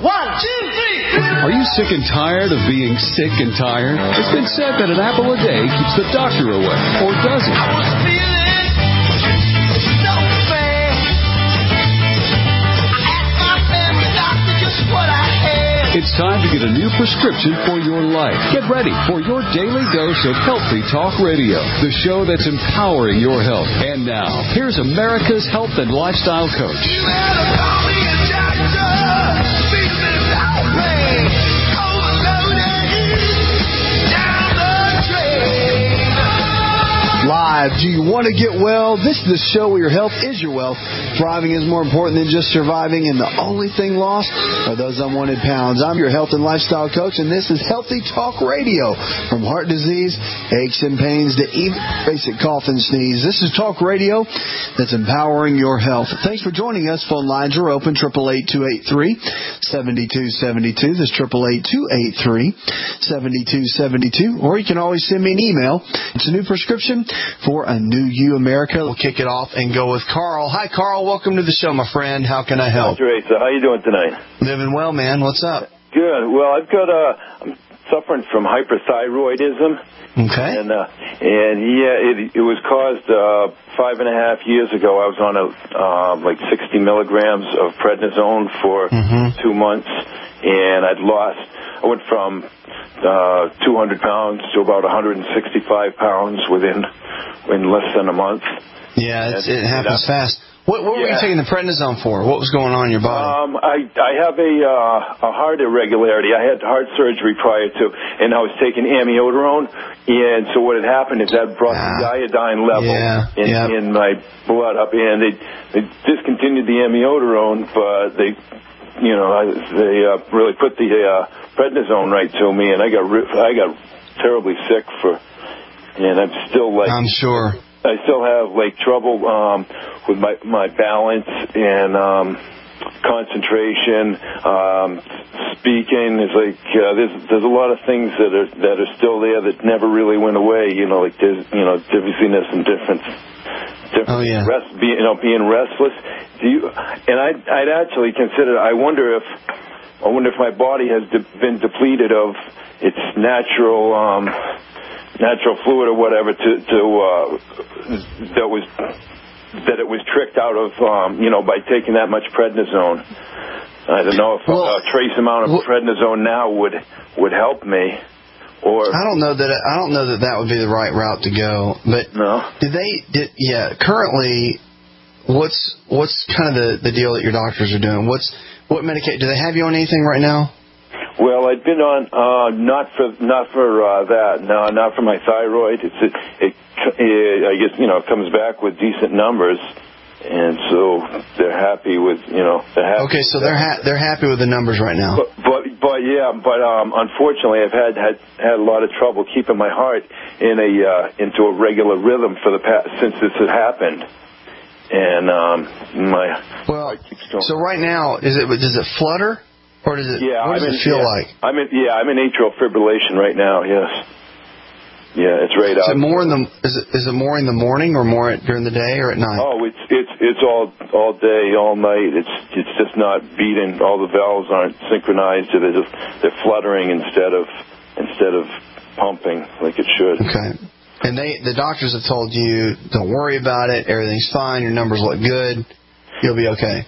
1, 2, 3. Are you sick and tired of being sick and tired? It's been said that an apple a day keeps the doctor away. Or does it? I was feeling so bad. I asked my family doctor just what I had. It's time to get a new prescription for your life. Get ready for your daily dose of Healthy Talk Radio, the show that's empowering your health. And now, here's America's health and lifestyle coach. You better call me a doctor. Feeling no pain. Overloaded down the drain. Live. Do you want to get well? This is the show where your health is your wealth. Thriving is more important than just surviving, and the only thing lost are those unwanted pounds. I'm your health and lifestyle coach, and this is Healthy Talk Radio. From heart disease, aches and pains, to even basic cough and sneeze. This is Talk Radio that's empowering your health. Thanks for joining us. Phone lines are open, 888-283-7272. That's 888-283-7272. Or you can always send me an email. It's a new prescription for a new you, America. We'll kick it off and go with Carl. Hi, Carl. Welcome to the show, my friend. How can I help? Hi, Teresa. How you doing tonight? Living well, man. What's up? Good. Well, I'm suffering from hyperthyroidism. Okay. And it was caused 5.5 years ago. I was on like 60 milligrams of prednisone for 2 months, and I went from 200 pounds to about 165 pounds in less than a month. Yeah, it happens fast. What were you taking the prednisone for? What was going on in your body? I have a heart irregularity. I had heart surgery prior to, and I was taking amiodarone. And so what had happened is that brought the iodine level in my blood up, and they discontinued the amiodarone, but they really put the prednisone right to me, and I got terribly sick and I'm still like. I'm sure. I still have like trouble with my balance and concentration. Speaking is like there's a lot of things that are still there that never really went away. Like there's dizziness and different. Being restless. I'd actually consider. I wonder if my body has been depleted of its natural fluid or whatever that it was tricked out of by taking that much prednisone. I don't know if a trace amount of prednisone now would help me. Or I don't know that would be the right route to go. But no. Currently, what's kind of the deal that your doctors are doing? What medication? Do they have you on anything right now? Well, I've been on not for that. No, not for my thyroid. I guess it comes back with decent numbers, and so they're happy with Okay, so they're happy with the numbers right now. But unfortunately, I've had a lot of trouble keeping my heart into a regular rhythm since this had happened. And my heart keeps going. So right now, does it flutter? Or does it? Yeah, what does it feel like? I'm in atrial fibrillation right now. Yes. Yeah, it's right out. Is it more in the morning or more during the day or at night? Oh, it's all day, all night. It's just not beating. All the valves aren't synchronized. They're fluttering instead of pumping like it should. Okay. And the doctors have told you, don't worry about it. Everything's fine. Your numbers look good. You'll be okay.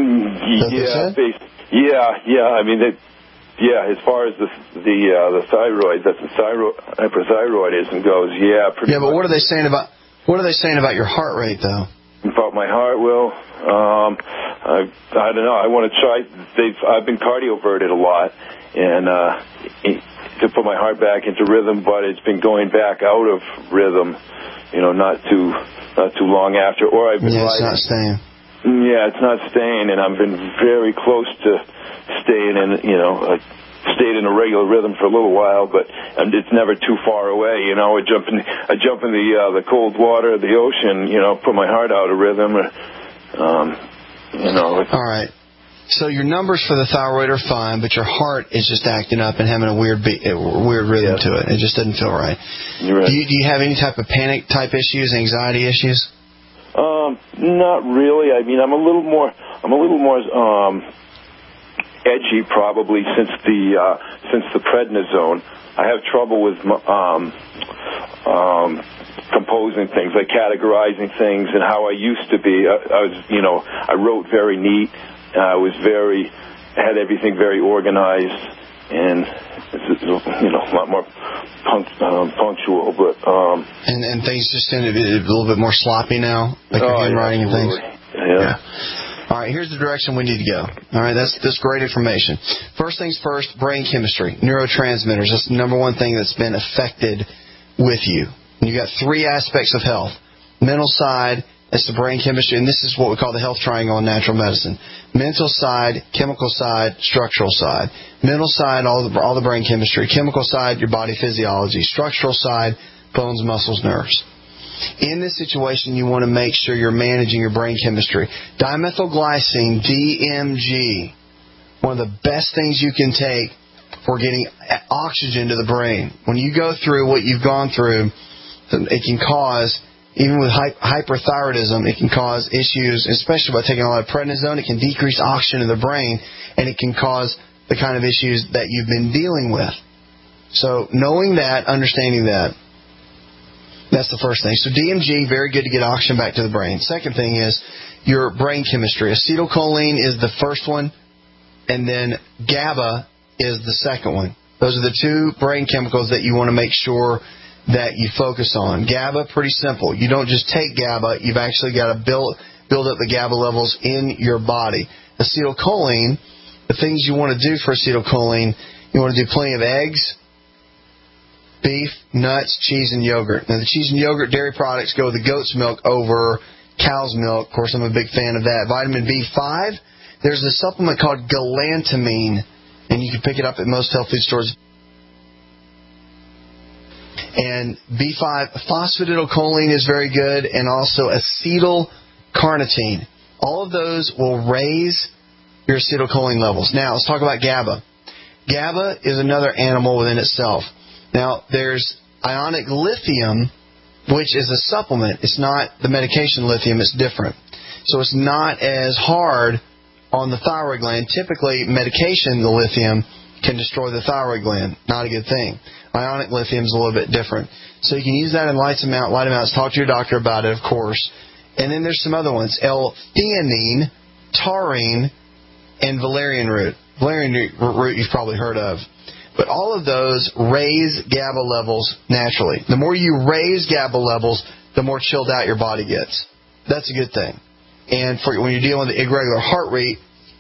Yeah. I mean, as far as the thyroid, that's the hyperthyroidism goes. Yeah. Yeah, but what are they saying about your heart rate though? About my heart, well, I don't know. I want to try. I've been cardioverted a lot, and to put my heart back into rhythm, but it's been going back out of rhythm. Not too long after, or I've been riding. It's not staying. Yeah, it's not staying, and I've been very close to staying in, I stayed in a regular rhythm for a little while, but it's never too far away. I jump in the cold water of the ocean, put my heart out of rhythm. All right. So your numbers for the thyroid are fine, but your heart is just acting up and having a weird rhythm to it. It just doesn't feel right. You're right. Do you have any type of panic type issues, anxiety issues? Not really. I mean, I'm a little more edgy probably since the prednisone. I have trouble with composing things, like categorizing things, and how I used to be. I wrote very neat. I had everything very organized, and a lot more punctual. But and things just tend to be a little bit more sloppy now, like your handwriting and things. Yeah. All right, here's the direction we need to go. All right, that's great information. First things first, brain chemistry, neurotransmitters. That's the number one thing that's been affected with you. And you've got three aspects of health. Mental side, that's the brain chemistry, and this is what we call the health triangle in natural medicine. Mental side, chemical side, structural side. Mental side, all the brain chemistry. Chemical side, your body physiology. Structural side, bones, muscles, nerves. In this situation, you want to make sure you're managing your brain chemistry. Dimethylglycine, DMG, one of the best things you can take for getting oxygen to the brain. When you go through what you've gone through, it can cause, even with hyperthyroidism, it can cause issues, especially by taking a lot of prednisone. It can decrease oxygen in the brain, and it can cause the kind of issues that you've been dealing with. So knowing that, understanding that, that's the first thing. So DMG, very good to get oxygen back to the brain. Second thing is your brain chemistry. Acetylcholine is the first one, and then GABA is the second one. Those are the two brain chemicals that you want to make sure that you focus on. GABA, pretty simple. You don't just take GABA. You've actually got to build up the GABA levels in your body. Acetylcholine, the things you want to do for acetylcholine, you want to do plenty of eggs, beef, nuts, cheese, and yogurt. Now, the cheese and yogurt dairy products go with the goat's milk over cow's milk. Of course, I'm a big fan of that. Vitamin B5, there's a supplement called galantamine, and you can pick it up at most health food stores. And B5, phosphatidylcholine is very good, and also acetylcarnitine. All of those will raise your acetylcholine levels. Now, let's talk about GABA. GABA is another animal within itself. Now, there's ionic lithium, which is a supplement. It's not the medication lithium. It's different. So it's not as hard on the thyroid gland. Typically, medication, the lithium, can destroy the thyroid gland. Not a good thing. Ionic lithium is a little bit different. So you can use that in light amounts. Talk to your doctor about it, of course. And then there's some other ones. L-theanine, taurine, and valerian root. Valerian root you've probably heard of. But all of those raise GABA levels naturally. The more you raise GABA levels, the more chilled out your body gets. That's a good thing. And when you're dealing with the irregular heartbeat,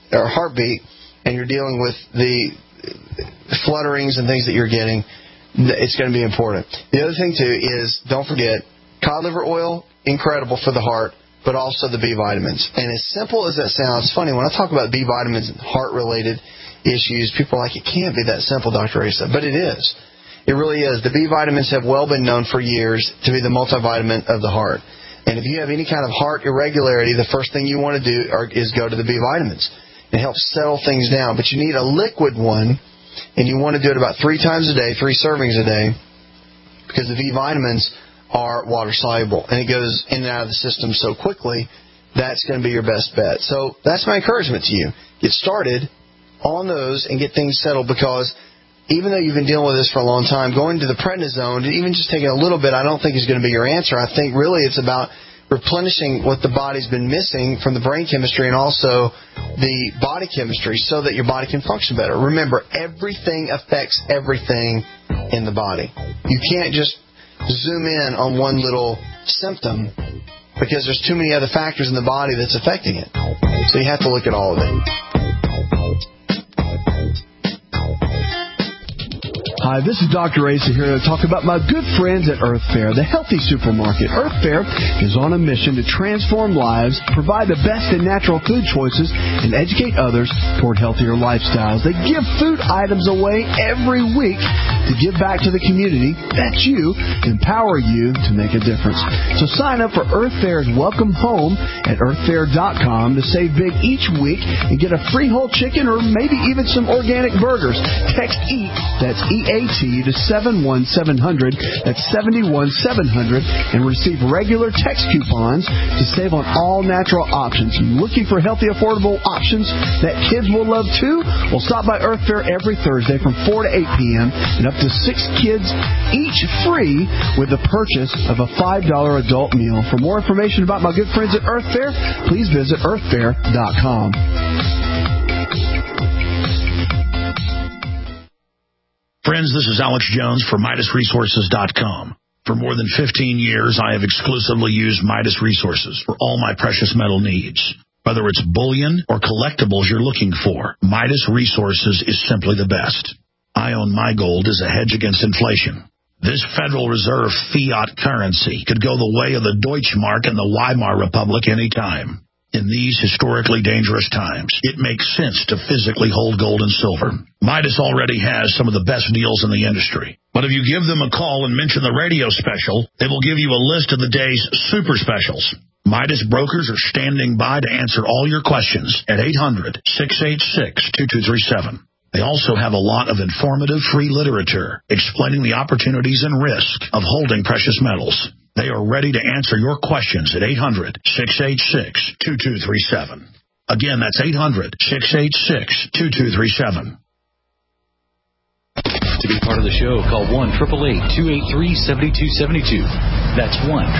and you're dealing with the flutterings and things that you're getting, it's going to be important. The other thing, too, is don't forget, cod liver oil, incredible for the heart, but also the B vitamins. And as simple as that sounds, it's funny, when I talk about B vitamins and heart-related issues, people are like, it can't be that simple, Dr. Asa. But it is. It really is. The B vitamins have well been known for years to be the multivitamin of the heart. And if you have any kind of heart irregularity, the first thing you want to do is go to the B vitamins. It helps settle things down. But you need a liquid one, and you want to do it about 3 times a day, 3 servings a day, because the B vitamins are water-soluble, and it goes in and out of the system so quickly, that's going to be your best bet. So that's my encouragement to you. Get started on those and get things settled, because even though you've been dealing with this for a long time, going to the prednisone, even just taking a little bit, I don't think is going to be your answer. I think really it's about replenishing what the body's been missing from the brain chemistry and also the body chemistry so that your body can function better. Remember, everything affects everything in the body. You can't just zoom in on one little symptom because there's too many other factors in the body that's affecting it. So you have to look at all of it. Hi, this is Dr. Asa here to talk about my good friends at Earth Fare, the healthy supermarket. Earth Fare is on a mission to transform lives, provide the best in natural food choices, and educate others toward healthier lifestyles. They give food items away every week to give back to the community, that's you, empower you to make a difference. So sign up for Earth Fair's Welcome Home at earthfair.com to save big each week and get a free whole chicken or maybe even some organic burgers. Text EAT, that's EAT, to 71700, that's 71700, and receive regular text coupons to save on all natural options. Looking for healthy, affordable options that kids will love too? Well, stop by Earth Fair every Thursday from 4 to 8 p.m. and up to 6 kids each free with the purchase of a $5 adult meal. For more information about my good friends at Earth Fair, please visit earthfair.com. Friends, this is Alex Jones for MidasResources.com. For more than 15 years, I have exclusively used Midas Resources for all my precious metal needs. Whether it's bullion or collectibles you're looking for, Midas Resources is simply the best. I own my gold as a hedge against inflation. This Federal Reserve fiat currency could go the way of the Deutschmark and the Weimar Republic any time. In these historically dangerous times, it makes sense to physically hold gold and silver. Midas already has some of the best deals in the industry. But if you give them a call and mention the radio special, they will give you a list of the day's super specials. Midas brokers are standing by to answer all your questions at 800-686-2237. They also have a lot of informative free literature explaining the opportunities and risk of holding precious metals. They are ready to answer your questions at 800-686-2237. Again, that's 800-686-2237. To be part of the show, call 1-888-283-7272. That's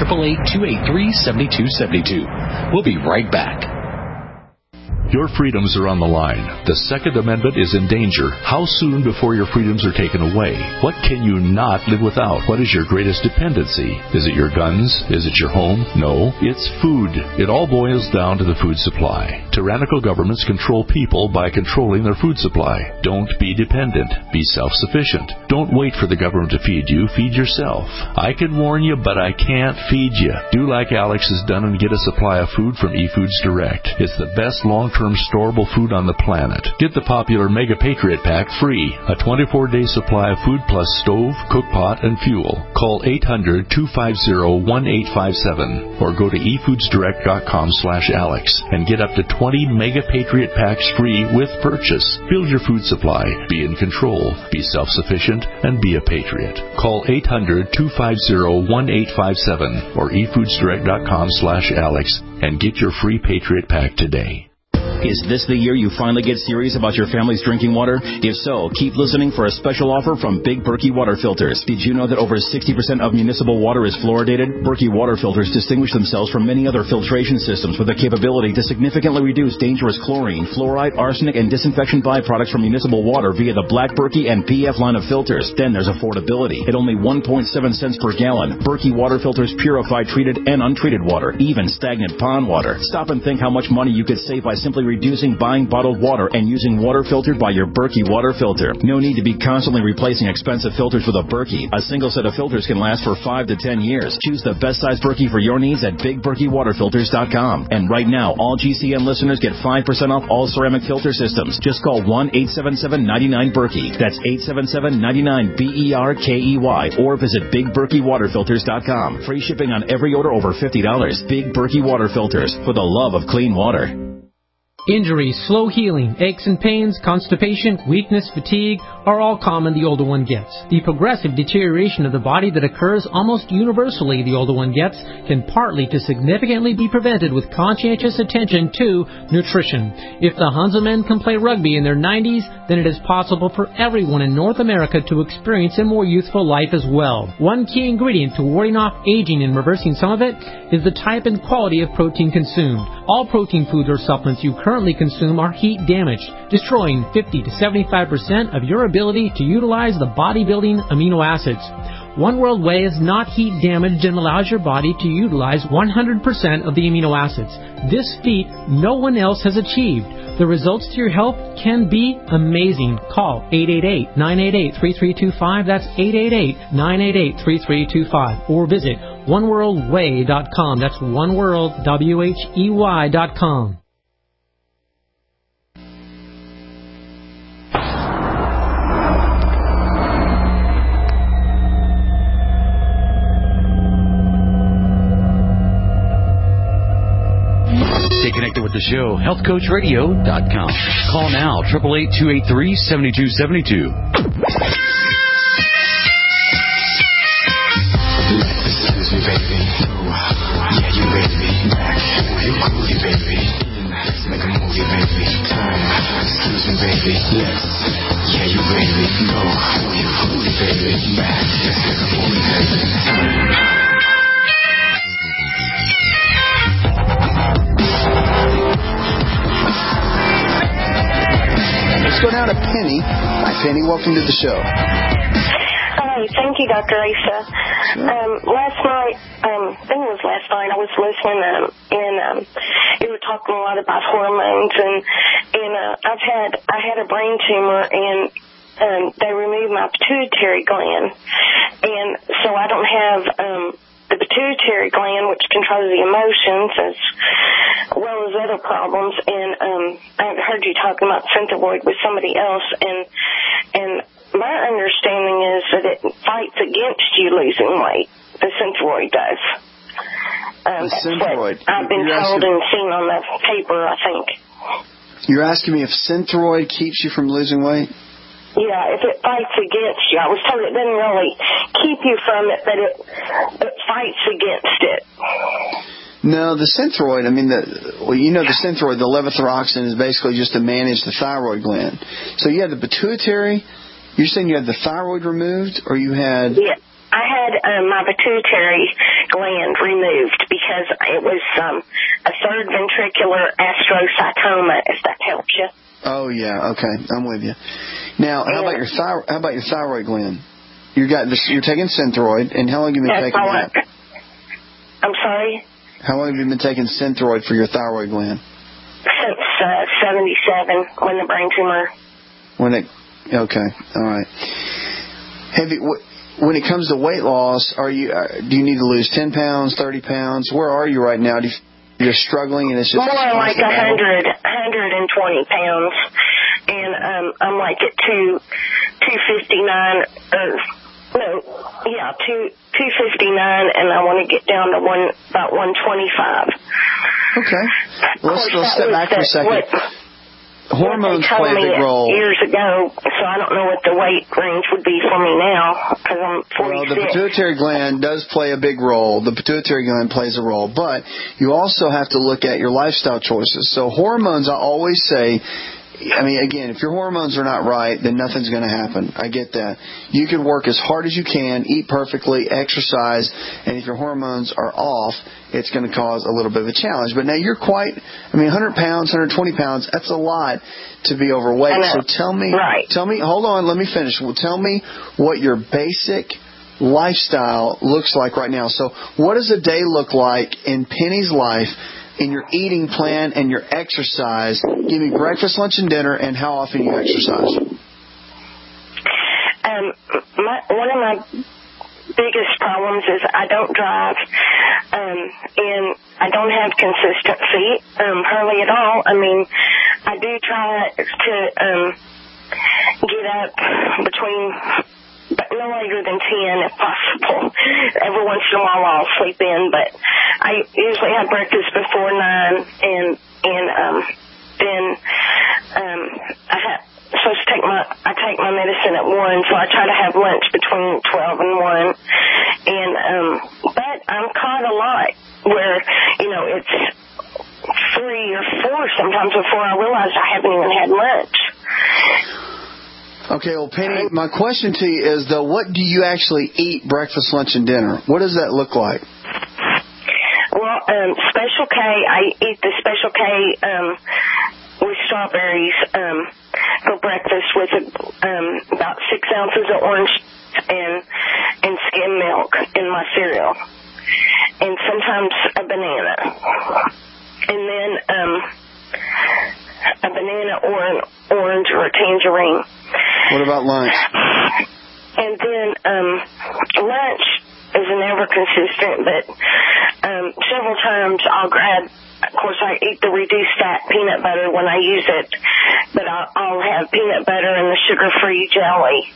1-888-283-7272. We'll be right back. Your freedoms are on the line. The Second Amendment is in danger. How soon before your freedoms are taken away? What can you not live without? What is your greatest dependency? Is it your guns? Is it your home? No, it's food. It all boils down to the food supply. Tyrannical governments control people by controlling their food supply. Don't be dependent. Be self-sufficient. Don't wait for the government to feed you. Feed yourself. I can warn you, but I can't feed you. Do like Alex has done and get a supply of food from eFoods Direct. It's the best long-term storable food on the planet. Get the popular Mega Patriot Pack free. A 24-day supply of food plus stove, cookpot, and fuel. Call 800-250-1857 or go to efoodsdirect.com/Alex and get up to 20 Mega Patriot Packs free with purchase. Build your food supply. Be in control. Be self-sufficient and be a patriot. Call 800-250-1857 or efoodsdirect.com/Alex and get your free Patriot Pack today. Is this the year you finally get serious about your family's drinking water? If so, keep listening for a special offer from Big Berkey Water Filters. Did you know that over 60% of municipal water is fluoridated? Berkey Water Filters distinguish themselves from many other filtration systems with the capability to significantly reduce dangerous chlorine, fluoride, arsenic, and disinfection byproducts from municipal water via the Black Berkey and PF line of filters. Then there's affordability. At only 1.7 cents per gallon, Berkey Water Filters purify treated and untreated water, even stagnant pond water. Stop and think how much money you could save by simply reducing buying bottled water and using water filtered by your Berkey water filter. No need to be constantly replacing expensive filters with a Berkey. A single set of filters can last for 5 to 10 years. Choose the best size Berkey for your needs at BigBerkeyWaterFilters.com. And right now, all GCN listeners get 5% off all ceramic filter systems. Just call 1-877-99-BERKEY. That's 877-99-BERKEY. Or visit BigBerkeyWaterFilters.com. Free shipping on every order over $50. Big Berkey Water Filters, for the love of clean water. Injuries, slow healing, aches and pains, constipation, weakness, fatigue are all common the older one gets. The progressive deterioration of the body that occurs almost universally the older one gets can partly to significantly be prevented with conscientious attention to nutrition. If the Huntsmen can play rugby in their 90s, then it is possible for everyone in North America to experience a more youthful life as well. One key ingredient to warding off aging and reversing some of it is the type and quality of protein consumed. All protein foods or supplements you currently consume are heat damaged, destroying 50 to 75% of your ability to utilize the bodybuilding amino acids. One World Whey is not heat damaged and allows your body to utilize 100% of the amino acids. This feat no one else has achieved. The results to your health can be amazing. Call 888-988-3325. That's 888-988-3325. Or visit oneworldwhey.com. That's oneworldwhey.com. the show, healthcoachradio.com. Call now, 888-283-7272. Excuse me, baby. Yeah, you ready me back. You groovy, baby. Let's make a movie, baby. Time. Excuse me, baby. Let's. Yeah, you ready me. Go. You groovy, baby. Back. Let's make a movie, baby. Time. Let's go down to Penny. Hi, Penny. Welcome to the show. Hi, thank you, Dr. Asa. Last night, I think it was last night, I was listening, and you were talking a lot about hormones, and I had a brain tumor, and they removed my pituitary gland, and so I don't have the pituitary gland, which controls the emotions as well as other problems, and I heard you talking about Synthroid with somebody else, and my understanding is that it fights against you losing weight. The Synthroid does. The Synthroid. I've been told and seen on the paper, I think. You're asking me if Synthroid keeps you from losing weight? Yeah, if it fights against you. I was told it doesn't really keep you from it, but it fights against it. No, the Synthroid, I mean, the Synthroid, the levothyroxine, is basically just to manage the thyroid gland. So you had the pituitary. You're saying you had the thyroid removed, or you had... Yeah, I had my pituitary gland removed because it was a third ventricular astrocytoma, if that helps you. Oh, yeah, okay, I'm with you. Now, how about your thyroid gland? You're taking Synthroid, and how long have you been taking that? I'm sorry? How long have you been taking Synthroid for your thyroid gland? Since 77, when the brain tumor... Okay, all right. When it comes to weight loss, do you need to lose 10 pounds, 30 pounds? Where are you right now? You're struggling, and it's just... More like 120 pounds, and I'm like at 259, 259, and I want to get down to about 125. Okay. Let's step back for a second. Hormones play a big role. Years ago, so I don't know what the weight range would be for me now because I'm 46. Well, the pituitary gland does play a big role. The pituitary gland plays a role, but you also have to look at your lifestyle choices. So hormones, I always say, I mean, again, if your hormones are not right, then nothing's going to happen. I get that. You can work as hard as you can, eat perfectly, exercise, and if your hormones are off, it's going to cause a little bit of a challenge. But now you're 100 pounds, 120 pounds, that's a lot to be overweight. So tell me, hold on, let me finish. Well, tell me what your basic lifestyle looks like right now. So what does a day look like in Penny's life, in your eating plan and your exercise? Give me breakfast, lunch, and dinner, and how often you exercise. One of my biggest problems is I don't drive, and I don't have consistent feet, hardly at all. I mean, I do try to get up between... but no later than 10 if possible. Every once in a while I'll sleep in, but I usually have breakfast before 9, and then I take my medicine at 1, so I try to have lunch between 12 and 1. And but I'm caught a lot where, it's 3 or 4 sometimes before I realize I haven't even had lunch. Okay, well, Penny, my question to you is, though, what do you actually eat breakfast, lunch, and dinner? What does that look like? Well, Special K, I eat the Special K with strawberries for breakfast with about 6 ounces of orange and skim milk in my cereal. And sometimes a banana. And then a banana or an orange or a tangerine. What about lunch? And then lunch is never consistent, but several times I'll grab, of course I eat the reduced fat peanut butter when I use it, but I'll have peanut butter and the sugar-free jelly.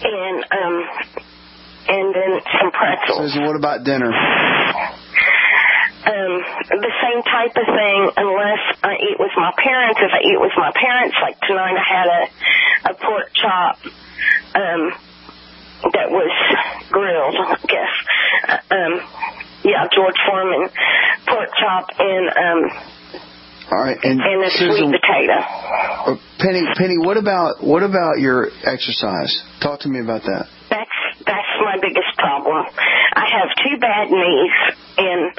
And then some pretzels. So what about dinner? the same type of thing unless I eat with my parents. If I eat with my parents, like tonight I had a pork chop that was grilled, I guess. George Foreman pork chop and all right, and a Susan, sweet potato. Penny, what about your exercise? Talk to me about that. That's my biggest problem. I have 2 bad knees, and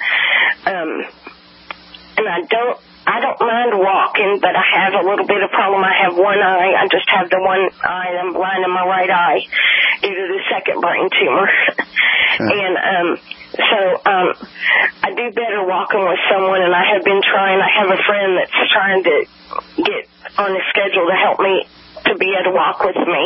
I don't mind walking, but I have a little bit of problem. I have one eye. I just have the one eye. I'm blind in my right eye due to the second brain tumor. And so I do better walking with someone, and I have been trying. I have a friend that's trying to get on the schedule to help me to be able to walk with me.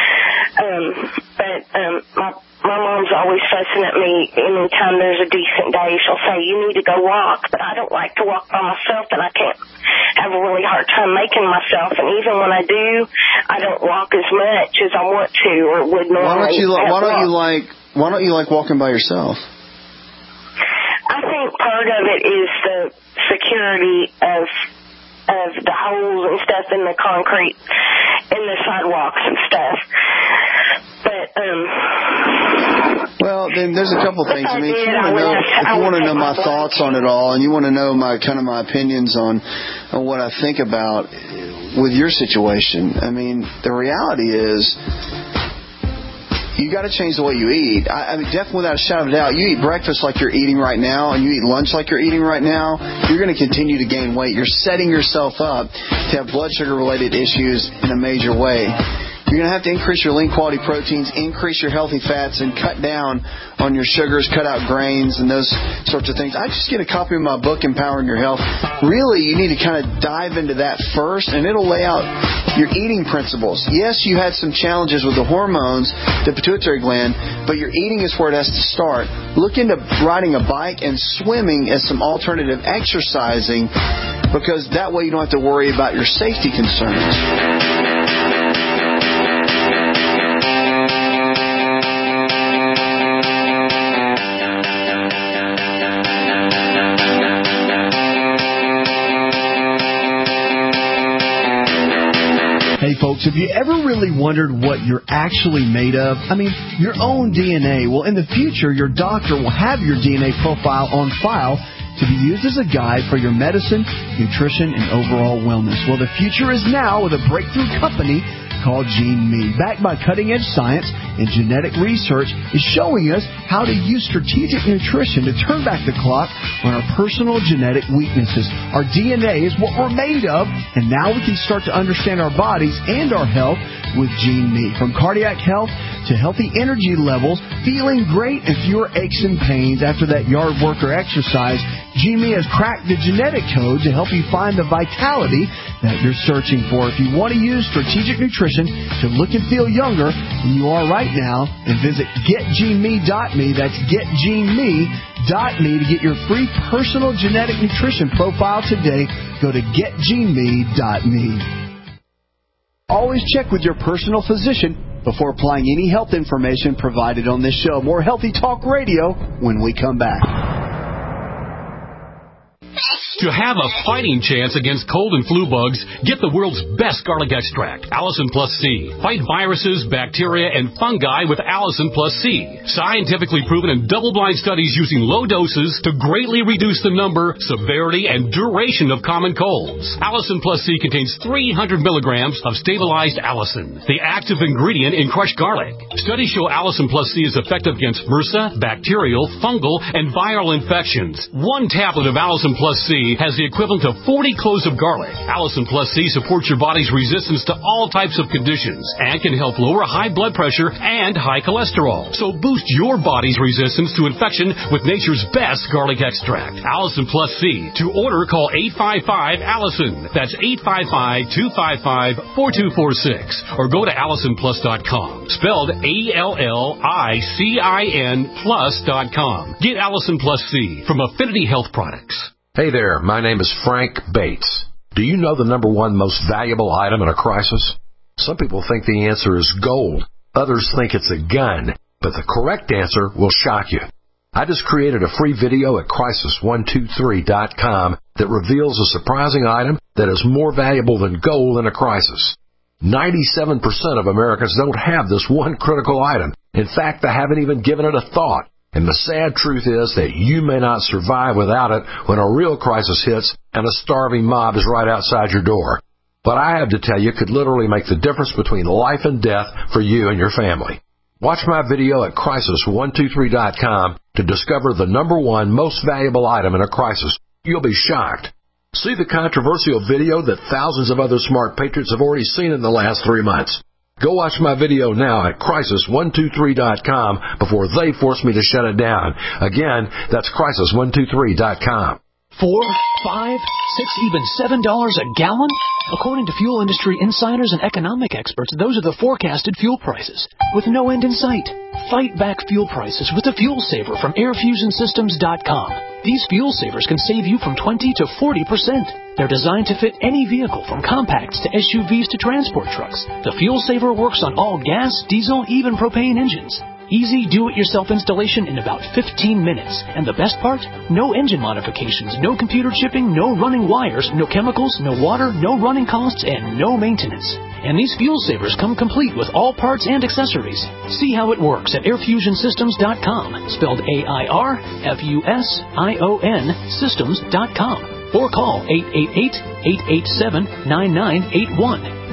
My mom's always fussing at me. Anytime there's a decent day, she'll say, you need to go walk. But I don't like to walk by myself, and I can't have a really hard time making myself. And even when I do, I don't walk as much as I want to or would normally. Why don't you like walking by yourself? I think part of it is the security of the holes and stuff in the concrete in the sidewalks and stuff. But well, then there's a couple things. I mean, if you want to know my thoughts on it all, and you want to know my opinions on what I think about with your situation, I mean, the reality is, you got to change the way you eat. I mean, definitely without a shadow of a doubt, you eat breakfast like you're eating right now and you eat lunch like you're eating right now, you're going to continue to gain weight. You're setting yourself up to have blood sugar-related issues in a major way. You're going to have to increase your lean quality proteins, increase your healthy fats, and cut down on your sugars, cut out grains, and those sorts of things. I just get a copy of my book, Empowering Your Health. Really, you need to kind of dive into that first, and it'll lay out your eating principles. Yes, you had some challenges with the hormones, the pituitary gland, but your eating is where it has to start. Look into riding a bike and swimming as some alternative exercising, because that way you don't have to worry about your safety concerns. Hey folks, have you ever really wondered what you're actually made of? I mean, your own DNA. Well, in the future, your doctor will have your DNA profile on file to be used as a guide for your medicine, nutrition, and overall wellness. Well, the future is now with a breakthrough company called GeneMe. Backed by cutting-edge science and genetic research, is showing us how to use strategic nutrition to turn back the clock on our personal genetic weaknesses. Our DNA is what we're made of, and now we can start to understand our bodies and our health with GeneMe. From cardiac health to healthy energy levels, feeling great and fewer aches and pains after that yard work or exercise, GeneMe has cracked the genetic code to help you find the vitality that you're searching for. If you want to use strategic nutrition to look and feel younger than you are right now, and visit getgeneme.me. That's getgeneme.me to get your free personal genetic nutrition profile today. Go to getgeneme.me. Always check with your personal physician before applying any health information provided on this show. More Healthy Talk Radio when we come back. To have a fighting chance against cold and flu bugs, get the world's best garlic extract, Allison Plus C. Fight viruses, bacteria, and fungi with Allison Plus C. Scientifically proven in double-blind studies using low doses to greatly reduce the number, severity, and duration of common colds. Allison Plus C contains 300 milligrams of stabilized allicin, the active ingredient in crushed garlic. Studies show Allison Plus C is effective against MRSA, bacterial, fungal, and viral infections. One tablet of Allison Plus C has the equivalent of 40 cloves of garlic. Allison Plus C supports your body's resistance to all types of conditions and can help lower high blood pressure and high cholesterol. So boost your body's resistance to infection with nature's best garlic extract, Allison Plus C. To order, call 855-ALLISON. That's 855-255-4246. Or go to AllisonPlus.com. Spelled ALLICIN plus.com. Get Allison Plus C from Affinity Health Products. Hey there, my name is Frank Bates. Do you know the number one most valuable item in a crisis? Some people think the answer is gold. Others think it's a gun. But the correct answer will shock you. I just created a free video at crisis123.com that reveals a surprising item that is more valuable than gold in a crisis. 97% of Americans don't have this one critical item. In fact, they haven't even given it a thought. And the sad truth is that you may not survive without it when a real crisis hits and a starving mob is right outside your door. But I have to tell you, it could literally make the difference between life and death for you and your family. Watch my video at crisis123.com to discover the number one most valuable item in a crisis. You'll be shocked. See the controversial video that thousands of other smart patriots have already seen in the last 3 months. Go watch my video now at crisis123.com before they force me to shut it down. Again, that's crisis123.com. $4, $5, $6, even $7 a gallon? According to fuel industry insiders and economic experts, those are the forecasted fuel prices, with no end in sight. Fight back fuel prices with the Fuel Saver from AirFusionSystems.com. These fuel savers can save you from 20 to 40%. They're designed to fit any vehicle, from compacts to SUVs to transport trucks. The Fuel Saver works on all gas, diesel, even propane engines. Easy do-it-yourself installation in about 15 minutes. And the best part? No engine modifications, no computer chipping, no running wires, no chemicals, no water, no running costs, and no maintenance. And these fuel savers come complete with all parts and accessories. See how it works at AirFusionSystems.com, spelled AIRFUSION Systems.com. Or call 888-887-9981.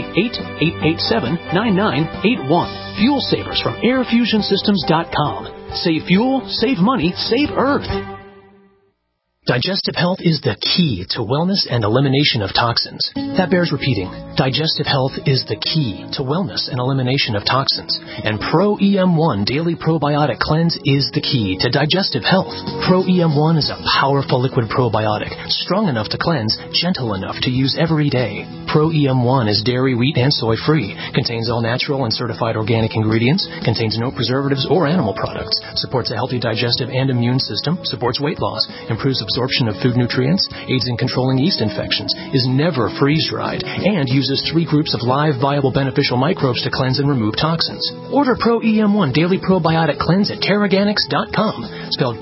888-887-9981. Fuel Savers from AirFusionSystems.com. Save fuel, save money, save Earth. Digestive health is the key to wellness and elimination of toxins. That bears repeating. Digestive health is the key to wellness and elimination of toxins. And Pro-EM1 Daily Probiotic Cleanse is the key to digestive health. Pro-EM1 is a powerful liquid probiotic, strong enough to cleanse, gentle enough to use every day. Pro-EM1 is dairy, wheat, and soy-free, contains all natural and certified organic ingredients, contains no preservatives or animal products, supports a healthy digestive and immune system, supports weight loss, improves absorption of food nutrients, aids in controlling yeast infections, is never freeze-dried, and uses 3 groups of live, viable, beneficial microbes to cleanse and remove toxins. Order Pro-EM1 Daily Probiotic Cleanse at Terraganix.com, spelled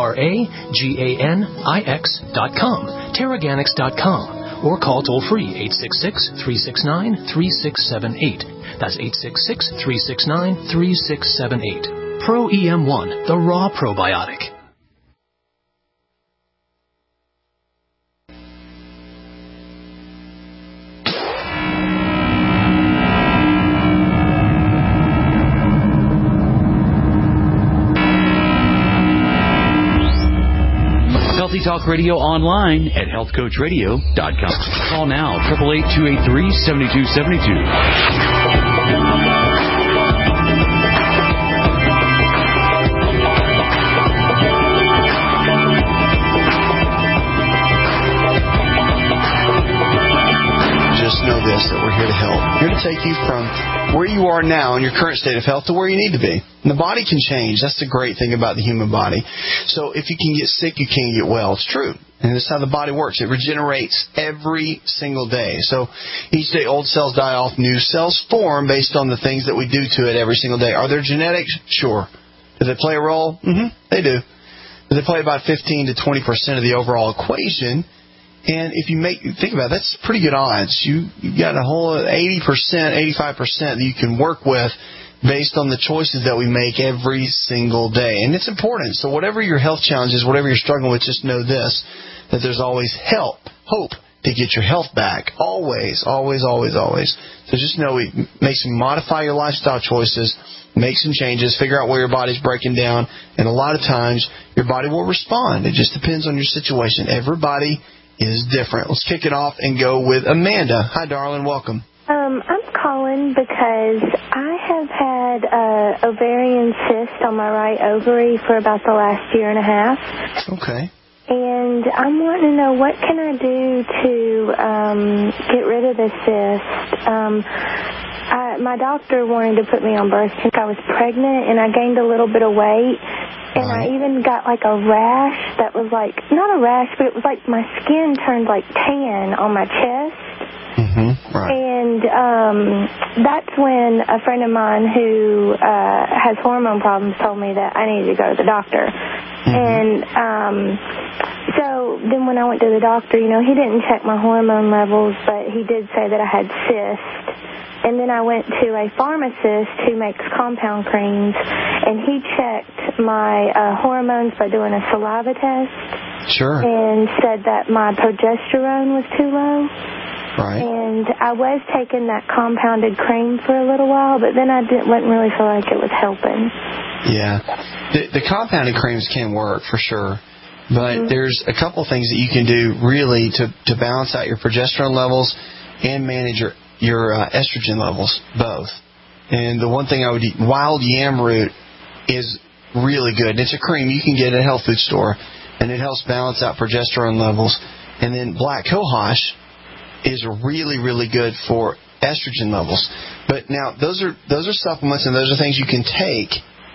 Terraganix.com, Terraganix.com, or call toll-free 866-369-3678. That's 866-369-3678. Pro-EM1, the raw probiotic. Healthy Talk Radio online at healthcoachradio.com. Call now, 888-283-7272. Know this, that we're here to help. Here to take you from where you are now in your current state of health to where you need to be. And the body can change. That's the great thing about the human body. So if you can get sick, you can get well. It's true. And that's how the body works. It regenerates every single day. So each day old cells die off, new cells form based on the things that we do to it every single day. Are there genetics? Sure. Do they play a role? Mm-hmm. They do. Do they play about 15 to 20% of the overall equation? And if you think about it, that's pretty good odds. You got a whole 80%, 85% that you can work with based on the choices that we make every single day. And it's important. So whatever your health challenge is, whatever you're struggling with, just know this, that there's always hope to get your health back. Always, always, always, always. So just know it makes you modify your lifestyle choices, make some changes, figure out where your body's breaking down, and a lot of times your body will respond. It just depends on your situation. Everybody is different. Let's kick it off and go with Amanda. Hi, darling. Welcome. I'm calling because I have had ovarian cyst on my right ovary for about the last year and a half. Okay. And I'm wanting to know, what can I do to get rid of this cyst? My doctor wanted to put me on birth control. I was pregnant, and I gained a little bit of weight. And I even got like a rash that was like, not a rash, but it was like my skin turned like tan on my chest. Right. And that's when a friend of mine who has hormone problems told me that I needed to go to the doctor. And so then when I went to the doctor, you know, he didn't check my hormone levels, but he did say that I had cysts. And then I went to a pharmacist who makes compound creams, and he checked my hormones by doing a saliva test. Sure. And said that my progesterone was too low. Right. And I was taking that compounded cream for a little while, but then I didn't really feel like it was helping. Yeah. The compounded creams can work for sure, but there's a couple things that you can do really to balance out your progesterone levels and manage your estrogen levels, both. And the one thing I would eat, wild yam root is really good. It's a cream you can get at a health food store, and it helps balance out progesterone levels. And then black cohosh is really, really good for estrogen levels. But now those are supplements, and those are things you can take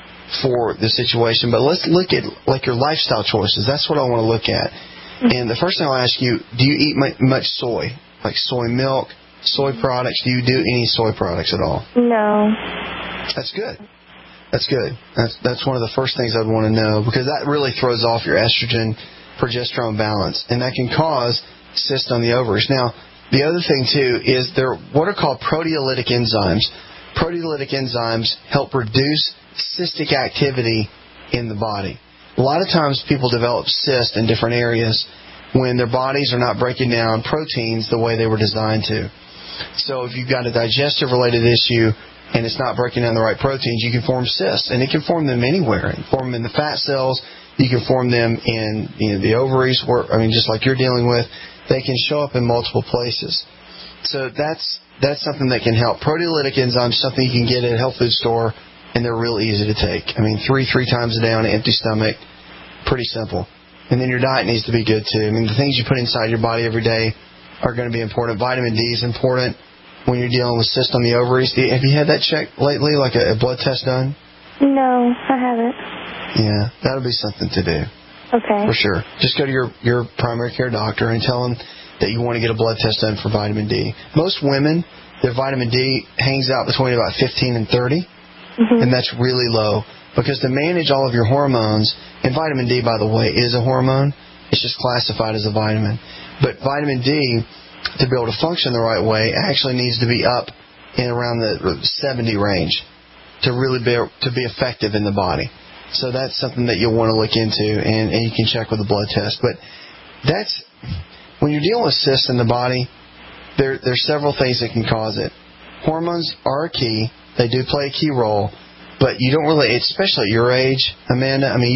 for the situation. But let's look at like your lifestyle choices. That's what I want to look at. And the first thing I'll ask you, do you eat much soy, like soy milk, soy products? Do you do any soy products at all? No. That's good. That's good. That's one of the first things I'd want to know, because that really throws off your estrogen progesterone balance, and that can cause cysts on the ovaries. Now, the other thing too is there what are called proteolytic enzymes. Proteolytic enzymes help reduce cystic activity in the body. A lot of times people develop cysts in different areas when their bodies are not breaking down proteins the way they were designed to. So if you've got a digestive-related issue and it's not breaking down the right proteins, you can form cysts, and it can form them anywhere. You can form them in the fat cells. You can form them in the ovaries, just like you're dealing with. They can show up in multiple places. So that's something that can help. Proteolytic enzymes, something you can get at a health food store, and they're real easy to take. I mean, three times a day on an empty stomach, pretty simple. And then your diet needs to be good too. I mean, the things you put inside your body every day are going to be important. Vitamin D is important when you're dealing with cysts on the ovaries. Have you had that checked lately, like a blood test done? No, I haven't. Yeah, that'll be something to do. Okay. For sure. Just go to your primary care doctor and tell them that you want to get a blood test done for vitamin D. Most women, their vitamin D hangs out between about 15 and 30, and that's really low. Because to manage all of your hormones, and vitamin D, by the way, is a hormone. It's just classified as a vitamin. But vitamin D, to be able to function the right way, actually needs to be up in around the 70 range to really be effective in the body. So that's something that you'll want to look into, and you can check with a blood test. But that's when you're dealing with cysts in the body, there's several things that can cause it. Hormones are a key. They do play a key role. But you don't really, especially at your age, Amanda, I mean,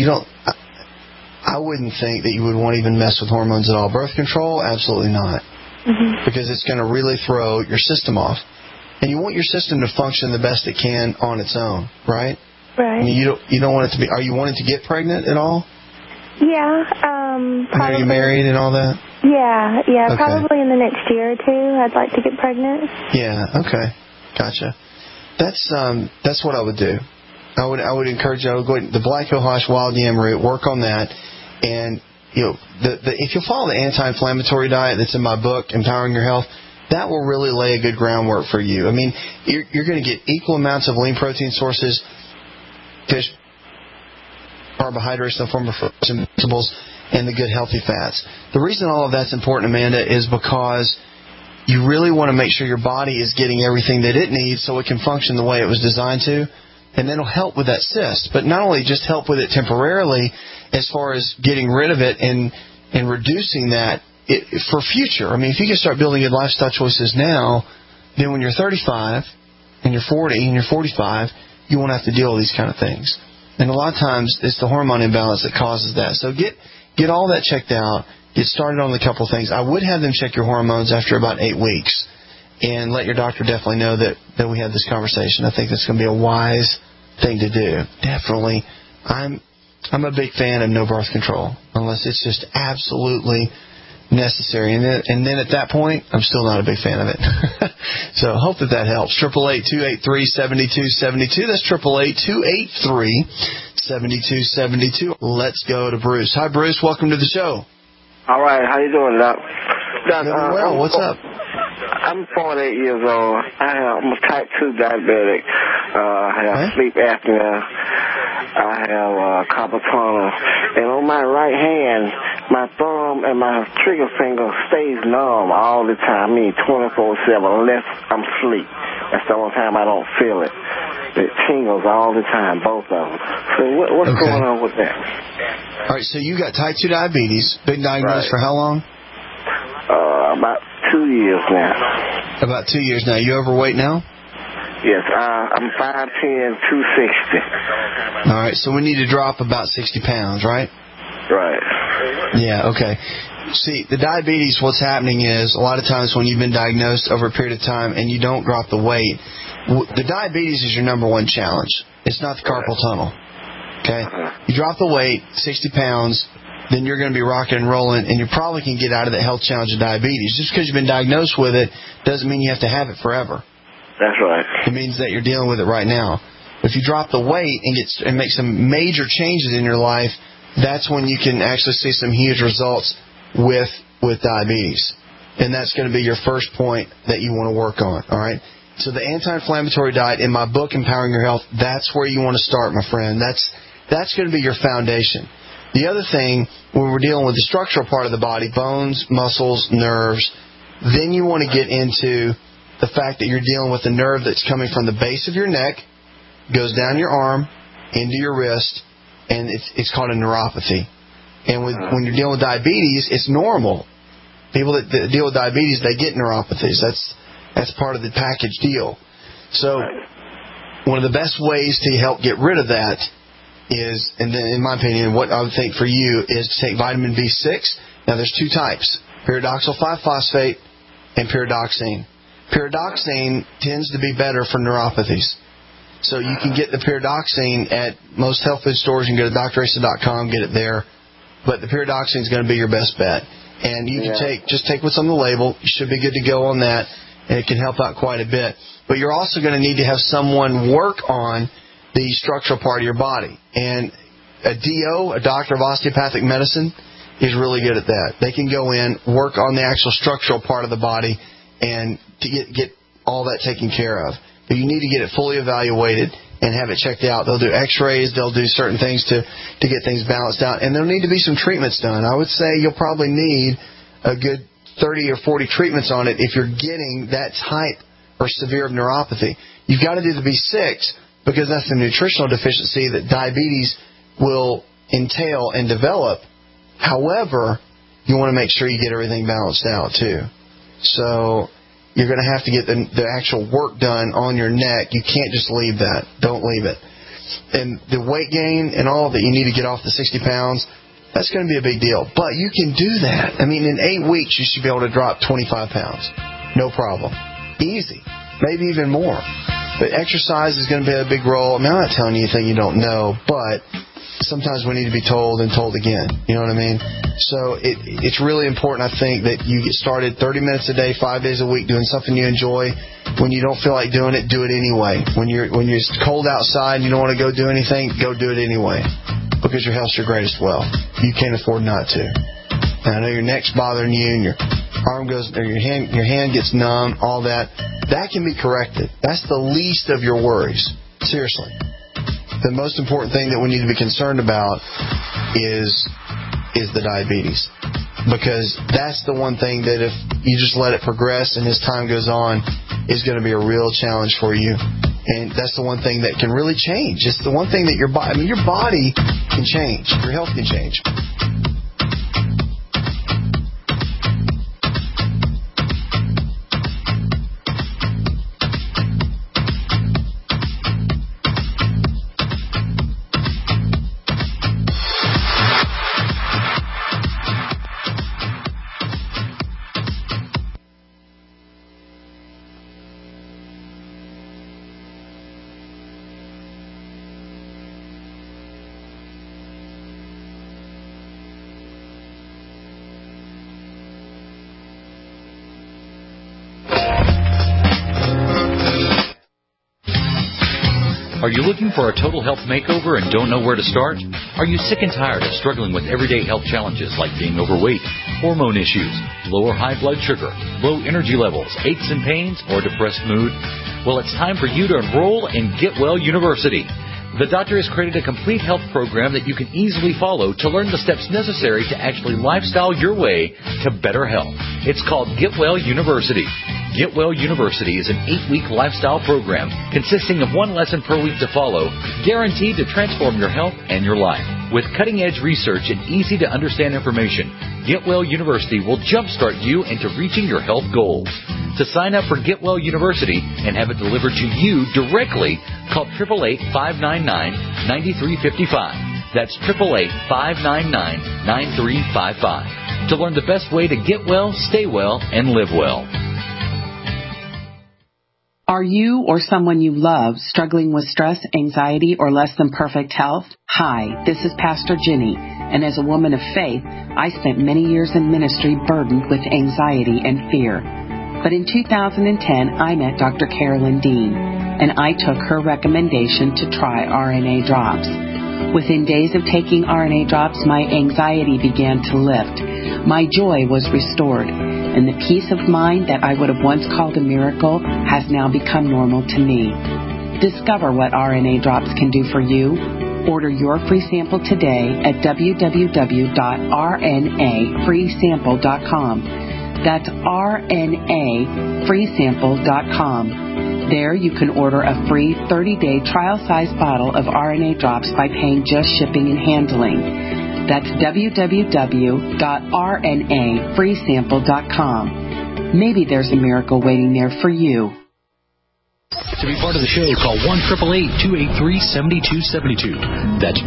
I wouldn't think that you would want to even mess with hormones at all. Birth control, absolutely not. Because it's going to really throw your system off. And you want your system to function the best it can on its own, right? Right. I mean, you don't want it to be. Are you wanting to get pregnant at all? Yeah. Are you married and all that? Yeah. Okay. Probably in the next year or two, I'd like to get pregnant. Yeah. Okay. Gotcha. That's what I would do. I would encourage you. I would go the black cohosh, wild yam root, work on that, and if you follow the anti-inflammatory diet that's in my book, Empowering Your Health, that will really lay a good groundwork for you. I mean, you're going to get equal amounts of lean protein sources, fish, carbohydrates in the form of fruits and vegetables, and the good healthy fats. The reason all of that's important, Amanda, is because you really want to make sure your body is getting everything that it needs so it can function the way it was designed to, and that'll help with that cyst. But not only just help with it temporarily as far as getting rid of it and reducing that for future. I mean, if you can start building good lifestyle choices now, then when you're 35 and you're 40 and you're 45, you won't have to deal with these kind of things. And a lot of times it's the hormone imbalance that causes that. So get all that checked out. Get started on a couple of things. I would have them check your hormones after about 8 weeks and let your doctor definitely know that we had this conversation. I think that's going to be a wise thing to do. Definitely. I'm a big fan of no birth control unless it's just absolutely necessary. And then at that point, I'm still not a big fan of it. So I hope that helps. 888-283-7272. That's 888-283-7272. Let's go to Bruce. Hi, Bruce. Welcome to the show. All right. How you doing, Doc? Doing well. What's up? I'm 48 years old. I'm a type 2 diabetic. I have sleep apnea. I have carpal tunnel. And on my right hand, my thumb and my trigger finger stays numb all the time. I mean, 24/7, unless I'm asleep. That's the only time I don't feel it. It tingles all the time, both of them. So what's going on with that? All right, so you got type 2 diabetes. Been diagnosed for how long? About 2 years now. About 2 years now. You overweight now? Yes, I'm 5'10", 260. All right, so we need to drop about 60 pounds, right? Right. Yeah, okay. See, the diabetes, what's happening is a lot of times when you've been diagnosed over a period of time and you don't drop the weight, the diabetes is your number one challenge. It's not the carpal tunnel. Okay? You drop the weight, 60 pounds, then you're going to be rocking and rolling, and you probably can get out of the health challenge of diabetes. Just because you've been diagnosed with it doesn't mean you have to have it forever. That's right. It means that you're dealing with it right now. If you drop the weight and make some major changes in your life, that's when you can actually see some huge results with diabetes. And that's going to be your first point that you want to work on, all right? So the anti-inflammatory diet in my book, Empowering Your Health, that's where you want to start, my friend. That's going to be your foundation. The other thing, when we're dealing with the structural part of the body, bones, muscles, nerves, then you want to get into the fact that you're dealing with a nerve that's coming from the base of your neck, goes down your arm, into your wrist, and it's called a neuropathy. And when you're dealing with diabetes, it's normal. People that deal with diabetes, they get neuropathies. That's part of the package deal. So one of the best ways to help get rid of that is, and then in my opinion, what I would think for you is to take vitamin B6. Now there's two types, pyridoxal 5-phosphate and pyridoxine. Pyridoxine tends to be better for neuropathies. So you can get the pyridoxine at most health food stores. You can go to drasa.com, get it there. But the pyridoxine is going to be your best bet. And you can take what's on the label. You should be good to go on that, and it can help out quite a bit. But you're also going to need to have someone work on the structural part of your body. And a DO, a doctor of osteopathic medicine, is really good at that. They can go in, work on the actual structural part of the body, and to get all that taken care of. But you need to get it fully evaluated and have it checked out. They'll do x-rays, they'll do certain things to get things balanced out, and there'll need to be some treatments done. I would say you'll probably need a good 30 or 40 treatments on it if you're getting that type or severe of neuropathy. You've got to do the B6 because that's the nutritional deficiency that diabetes will entail and develop. However, you want to make sure you get everything balanced out too. So you're going to have to get the actual work done on your neck. You can't just leave that. Don't leave it. And the weight gain and all that you need to get off the 60 pounds, that's going to be a big deal. But you can do that. I mean, in 8 weeks, you should be able to drop 25 pounds. No problem. Easy. Maybe even more. But exercise is going to play a big role. I mean, I'm not telling you anything you don't know, but sometimes we need to be told and told again. You know what I mean? So it's really important, I think, that you get started 30 minutes a day, 5 days a week, doing something you enjoy. When you don't feel like doing it, do it anyway. When you're cold outside and you don't want to go do anything, go do it anyway. Because your health's your greatest wealth. You can't afford not to. And I know your neck's bothering you and your arm goes, or your hand gets numb, all that. That can be corrected. That's the least of your worries. Seriously. The most important thing that we need to be concerned about is the diabetes. Because that's the one thing that if you just let it progress and as time goes on, is going to be a real challenge for you. And that's the one thing that can really change. It's the one thing that your body can change. Your health can change. Are you looking for a total health makeover and don't know where to start? Are you sick and tired of struggling with everyday health challenges like being overweight, hormone issues, low or high blood sugar, low energy levels, aches and pains, or depressed mood? Well, it's time for you to enroll in Get Well University. The doctor has created a complete health program that you can easily follow to learn the steps necessary to actually lifestyle your way to better health. It's called Get Well University. Get Well University is an 8-week lifestyle program consisting of 1 lesson per week to follow, guaranteed to transform your health and your life. With cutting-edge research and easy-to-understand information, Get Well University will jumpstart you into reaching your health goals. To sign up for Get Well University and have it delivered to you directly, call 888-599-9355. That's 888-599-9355. To learn the best way to get well, stay well, and live well. Are you or someone you love struggling with stress, anxiety, or less than perfect health? Hi, this is Pastor Jenny, and as a woman of faith, I spent many years in ministry burdened with anxiety and fear. But in 2010, I met Dr. Carolyn Dean, and I took her recommendation to try RNA drops. Within days of taking RNA drops, my anxiety began to lift. My joy was restored, and the peace of mind that I would have once called a miracle has now become normal to me. Discover what RNA drops can do for you. Order your free sample today at www.rnafreesample.com. That's rnafreesample.com. There you can order a free 30-day trial-size bottle of RNA drops by paying just shipping and handling. That's www.rnafreesample.com. Maybe there's a miracle waiting there for you. To be part of the show, call 1-888-283-7272. That's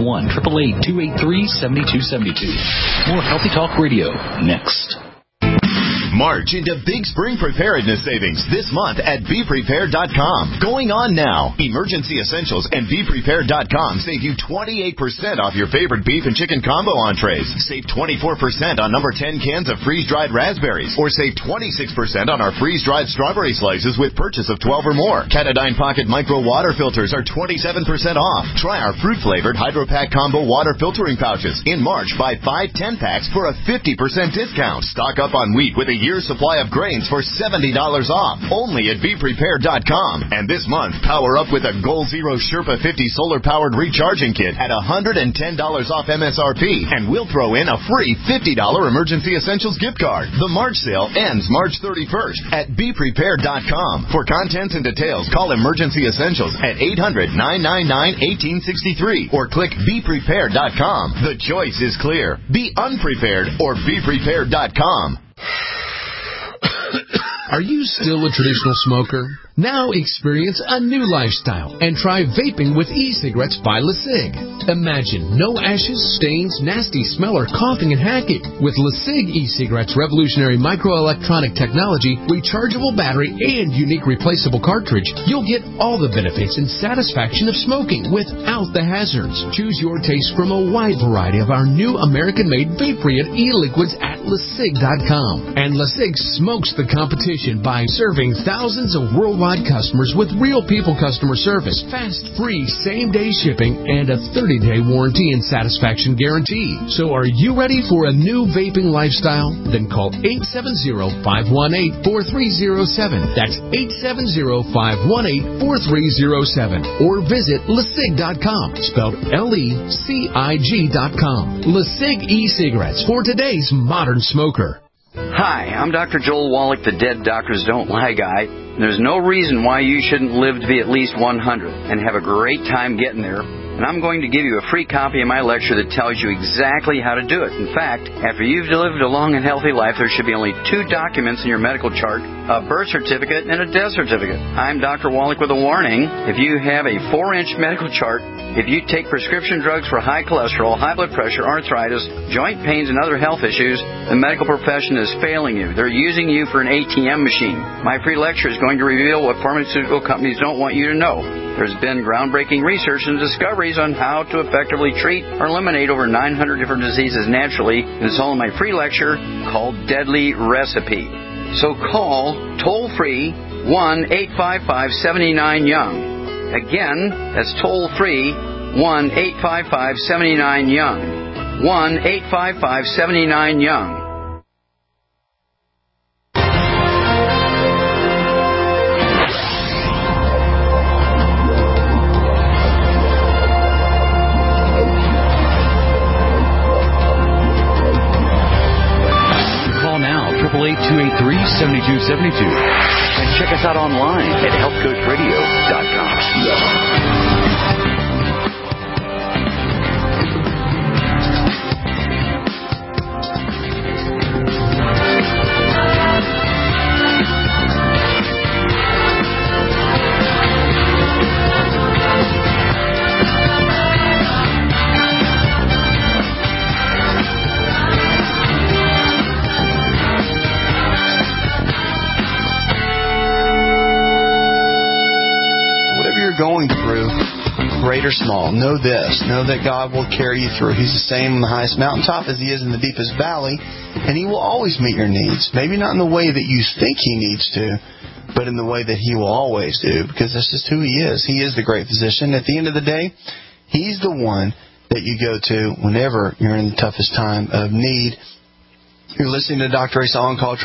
1-888-283-7272. More Healthy Talk Radio next. March into Big Spring Preparedness Savings this month at BePrepared.com. Going on now. Emergency Essentials and BePrepared.com save you 28% off your favorite beef and chicken combo entrees. Save 24% on number 10 cans of freeze-dried raspberries. Or save 26% on our freeze-dried strawberry slices with purchase of 12 or more. Katadyn Pocket Micro Water Filters are 27% off. Try our fruit-flavored Hydro Pack Combo Water Filtering Pouches. In March, buy 5 10-packs for a 50% discount. Stock up on wheat with a year's supply of grains for $70 off, only at BePrepared.com. And this month, power up with a Goal Zero Sherpa 50 solar-powered recharging kit at $110 off MSRP, and we'll throw in a free $50 Emergency Essentials gift card. The March sale ends March 31st at BePrepared.com. For contents and details, call Emergency Essentials at 800-999-1863 or click BePrepared.com. The choice is clear. Be unprepared or BePrepared.com. Are you still a traditional smoker? Now experience a new lifestyle and try vaping with e-cigarettes by LeSig. Imagine no ashes, stains, nasty smell, or coughing and hacking. With LeSig e-cigarettes' revolutionary microelectronic technology, rechargeable battery, and unique replaceable cartridge, you'll get all the benefits and satisfaction of smoking without the hazards. Choose your taste from a wide variety of our new American-made vape-free e-liquids at LeSig.com. And LeSig smokes the competition by serving thousands of worldwide customers with real people customer service, fast, free, same-day shipping, and a 30-day warranty and satisfaction guarantee. So are you ready for a new vaping lifestyle? Then call 870-518-4307. That's 870-518-4307. Or visit LeSig.com, spelled LECIG.com. LeSig e-cigarettes for today's modern smoker. Hi, I'm Dr. Joel Wallach, the Dead Doctors Don't Lie guy. There's no reason why you shouldn't live to be at least 100 and have a great time getting there. And I'm going to give you a free copy of my lecture that tells you exactly how to do it. In fact, after you've lived a long and healthy life, there should be only 2 documents in your medical chart, a birth certificate and a death certificate. I'm Dr. Wallach with a warning. If you have a 4-inch medical chart, if you take prescription drugs for high cholesterol, high blood pressure, arthritis, joint pains, and other health issues, the medical profession is failing you. They're using you for an ATM machine. My free lecture is going to reveal what pharmaceutical companies don't want you to know. There's been groundbreaking research and discoveries on how to effectively treat or eliminate over 900 different diseases naturally. And it's all in my free lecture called Deadly Recipe. So call toll-free 1-855-79-YOUNG. Again, that's toll-free 1-855-79-YOUNG. 1-855-79-YOUNG. Call now, 888-283-7272. And check us out online at healthcoachradio.com. Going through, great or small, know this. Know that God will carry you through. He's the same on the highest mountaintop as He is in the deepest valley, and He will always meet your needs. Maybe not in the way that you think He needs to, but in the way that He will always do, because that's just who He is. He is the great physician. At the end of the day, He's the one that you go to whenever you're in the toughest time of need. You're listening to Dr. Asa on call,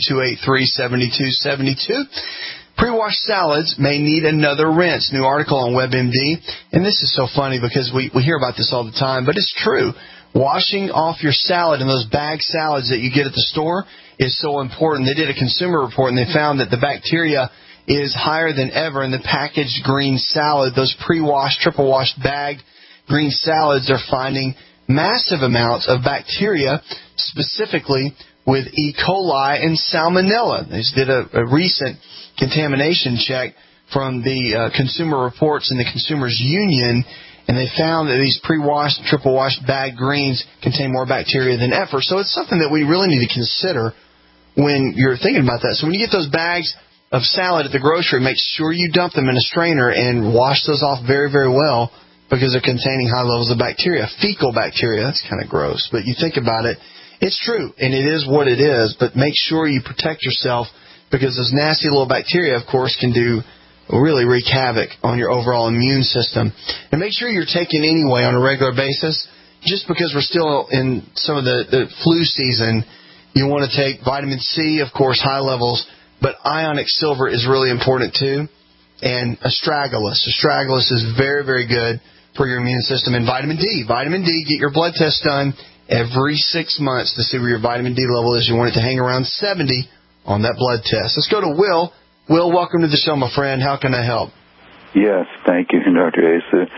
888-283-7272. Pre-washed salads may need another rinse. New article on WebMD. And this is so funny because we hear about this all the time, but it's true. Washing off your salad and those bag salads that you get at the store is so important. They did a consumer report and they found that the bacteria is higher than ever in the packaged green salad. Those pre-washed, triple-washed bagged green salads are finding massive amounts of bacteria, specifically with E. coli and salmonella. They just did a recent contamination check from the Consumer Reports and the Consumers Union, and they found that these pre-washed, triple-washed bagged greens contain more bacteria than ever. So it's something that we really need to consider when you're thinking about that. So when you get those bags of salad at the grocery, make sure you dump them in a strainer and wash those off very, very well, because they're containing high levels of bacteria. Fecal bacteria, that's kind of gross, but you think about it, it's true, and it is what it is, but make sure you protect yourself, because those nasty little bacteria, of course, can really wreak havoc on your overall immune system. And make sure you're taking anyway on a regular basis. Just because we're still in some of the flu season, you want to take vitamin C, of course, high levels, but ionic silver is really important too. And astragalus. Astragalus is very, very good for your immune system. And vitamin D. Vitamin D, get your blood test done every 6 months to see where your vitamin D level is. You want it to hang around 70 on that blood test. Let's go to Will. Will, welcome to the show, my friend. How can I help? Yes, thank you, Dr. Asa.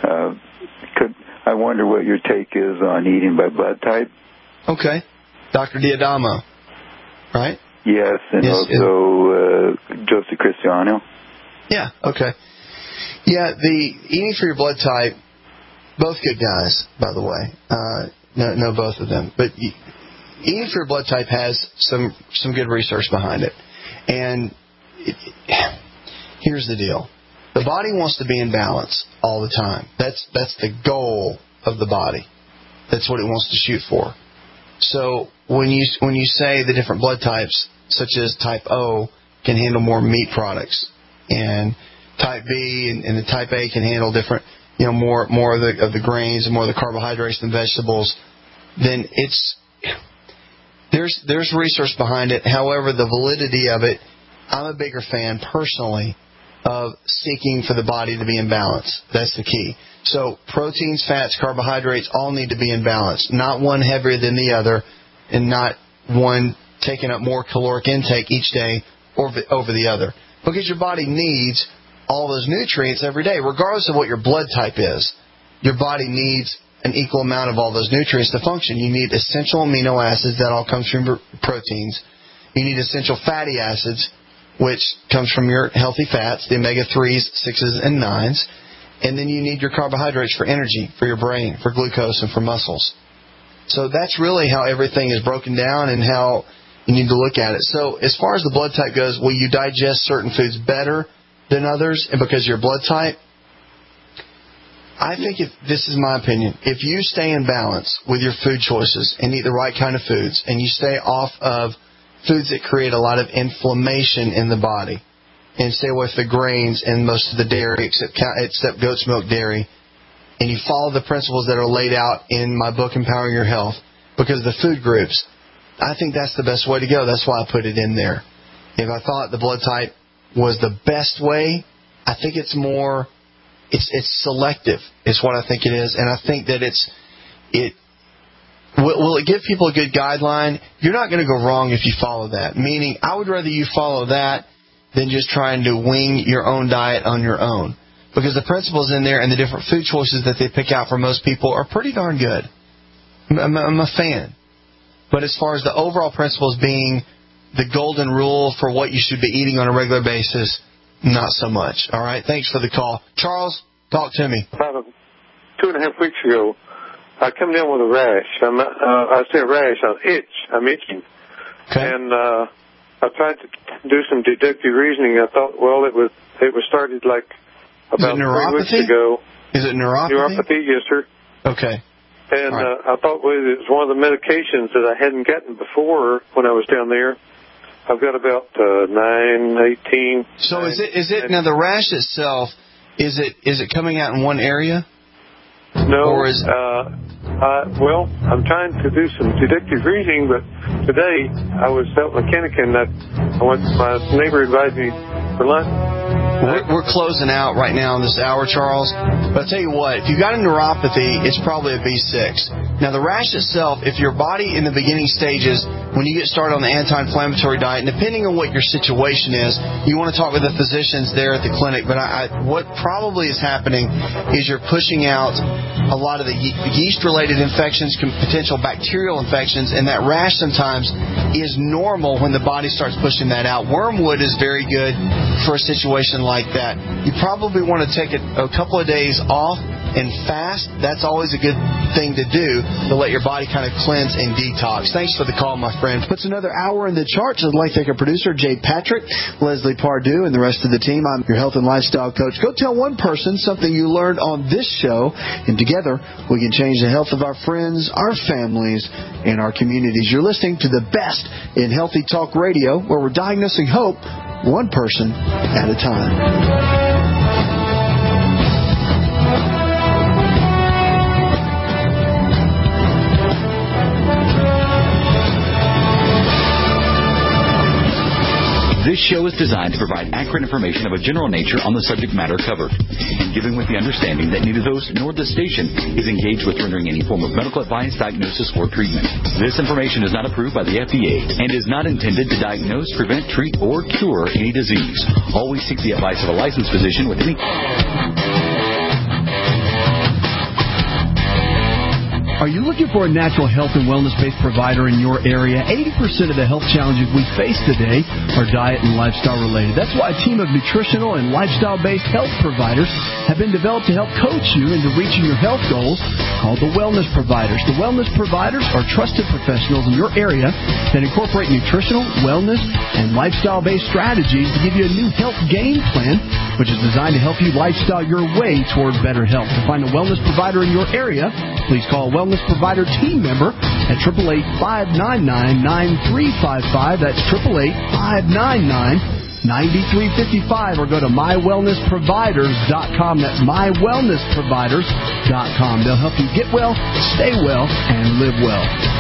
I wonder what your take is on eating by blood type. Okay. Dr. Diadamo, right? Yes, and yes, also Joseph Cristiano. Yeah, okay. Yeah, the eating for your blood type, both good guys, by the way. No, both of them. But eating for your blood type has some good research behind it. And here's the deal. The body wants to be in balance all the time. That's the goal of the body. That's what it wants to shoot for. So when you say the different blood types, such as type O can handle more meat products, and type B and the type A can handle different, more of the grains and more of the carbohydrates than vegetables, then there's research behind it. However, the validity of it, I'm a bigger fan personally of seeking for the body to be in balance. That's the key. So proteins, fats, carbohydrates all need to be in balance. Not one heavier than the other, and not one taking up more caloric intake each day over the other. Because your body needs all those nutrients every day, regardless of what your blood type is. Your body needs an equal amount of all those nutrients to function. You need essential amino acids, that all comes from proteins. You need essential fatty acids, which comes from your healthy fats, the omega-3s, 6s, and 9s. And then you need your carbohydrates for energy, for your brain, for glucose, and for muscles. So that's really how everything is broken down and how you need to look at it. So as far as the blood type goes, will you digest certain foods better than others? And because of your blood type, I think this is my opinion. If you stay in balance with your food choices and eat the right kind of foods, and you stay off of foods that create a lot of inflammation in the body, and stay away from the grains and most of the dairy except goat's milk dairy, and you follow the principles that are laid out in my book, Empowering Your Health, because the food groups, I think that's the best way to go. That's why I put it in there. If I thought the blood type was the best way, I think it's more, it's selective is what I think it is. And I think that will it give people a good guideline? You're not going to go wrong if you follow that. Meaning, I would rather you follow that than just trying to wing your own diet on your own. Because the principles in there and the different food choices that they pick out for most people are pretty darn good. I'm a fan. But as far as the overall principles being the golden rule for what you should be eating on a regular basis, not so much. All right? Thanks for the call. Charles, talk to me. About 2.5 weeks ago, I come down with a rash. I say a rash, I'm itching. Okay. And I tried to do some deductive reasoning. I thought, well, it was started like about 3 weeks ago. Is it neuropathy? Neuropathy, yes, sir. Okay. And I thought, well, it was one of the medications that I hadn't gotten before when I was down there. I've got about 18. So is it now the rash itself? Is it coming out in one area? No. Or is well, I'm trying to do some deductive reasoning, but today I was out mechanic and my neighbor invited me for lunch. We're closing out right now in this hour, Charles. But I'll tell you what, if you got a neuropathy, it's probably a B6. Now, the rash itself, if your body in the beginning stages, when you get started on the anti-inflammatory diet, and depending on what your situation is, you want to talk with the physicians there at the clinic. But what probably is happening is you're pushing out a lot of the yeast-related infections, potential bacterial infections, and that rash sometimes is normal when the body starts pushing that out. Wormwood is very good for a situation like that. You probably want to take a couple of days off and fast. That's always a good thing to do to let your body kind of cleanse and detox. Thanks for the call, my friend. Puts another hour in the charts. I'd like to thank our producer, Jay Patrick, Leslie Pardue, and the rest of the team. I'm your health and lifestyle coach. Go tell one person something you learned on this show, and together we can change the health of our friends, our families, and our communities. You're listening to the best in Healthy Talk Radio, where we're diagnosing hope one person at a time. This show is designed to provide accurate information of a general nature on the subject matter covered, and given with the understanding that neither the host nor the station is engaged with rendering any form of medical advice, diagnosis, or treatment. This information is not approved by the FDA and is not intended to diagnose, prevent, treat, or cure any disease. Always seek the advice of a licensed physician with any... Are you looking for a natural health and wellness-based provider in your area? 80% of the health challenges we face today are diet and lifestyle related. That's why a team of nutritional and lifestyle-based health providers have been developed to help coach you into reaching your health goals, called the Wellness Providers. The Wellness Providers are trusted professionals in your area that incorporate nutritional, wellness, and lifestyle-based strategies to give you a new health game plan, which is designed to help you lifestyle your way toward better health. To find a wellness provider in your area, please call a Wellness Provider team member at 888-599-9355. That's 888-599-9355. Or go to mywellnessproviders.com. That's mywellnessproviders.com. They'll help you get well, stay well, and live well.